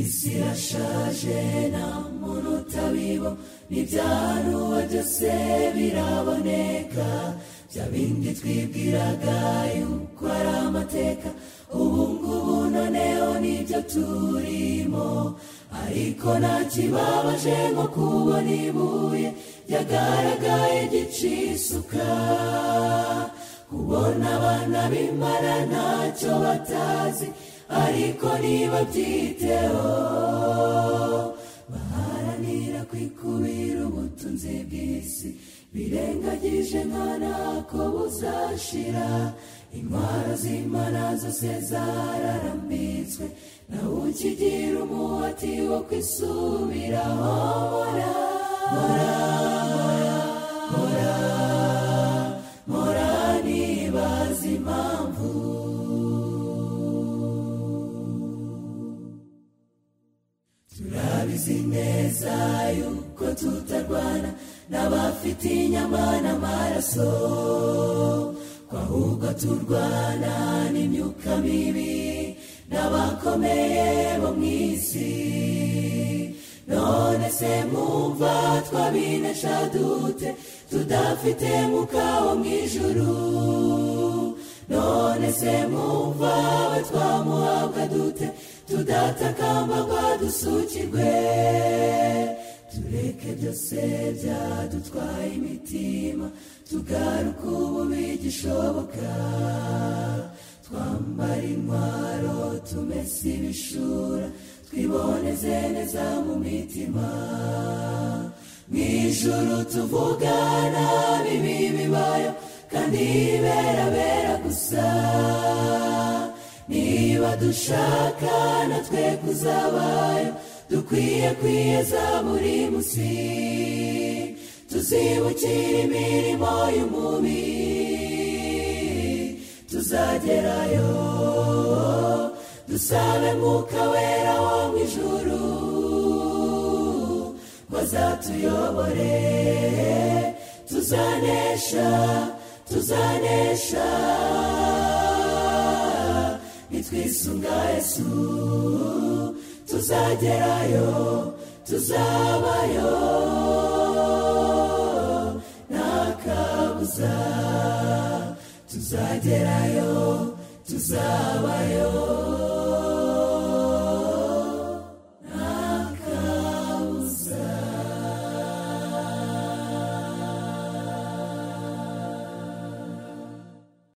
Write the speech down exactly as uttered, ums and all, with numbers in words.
isi irashaje nta muntu utabibo, n'ibyahanuwe byose biraboneka, bya bindi twibwiraga yuko ari amateka, ubu ngubu noneho nibyo turimo. Ariko nta kibabaje nko kubona ibuye ryagaragaye gicisuka, kubona abana b'Imana ntacyo batazi, ariko niba byiteho baharanira kwikubira ubutunzi bw'isi, birengagije nkana ko buzashira. Intwaro z'Imana zose zararambitswe, nawe ukigira umuhati wo kwisubiraho. Mora mora mora mora nibaza impamvu. Turabizi neza yuko tutarwana n'abafite inyama n'amaraso, ko ahubwo turwana n'imyuka mibi n'abakomeye bo mu isi. None se mwumva twabinesha dute tudafite Mwuka wo mu ijuru? None se mwumva we twamuhabwa dute tudatakamba ngo dusukirwe? Tureke byose byadutwaye imitima, tugaruka ubu bigishoboka, twambara intwaro tumese ibishura, twiboneze neza mu mitima. Mw'ijuru tuvugana bibi bibayo, kandi berabera gusa. Niba dushaka natwe kuzabayo, dukwiye kwiyeza buri munsi, tuzibukira imirimo y'umubiri, tuzagerayo. Dusabe Mwuka Wera wo mu ijuru ngo azatuyobore, tuzanesha tuzanesha nitwisunga Yesu. Tuzagerayo, tuzabayo, nta kabuza. Tuzagerayo, tuzabayo.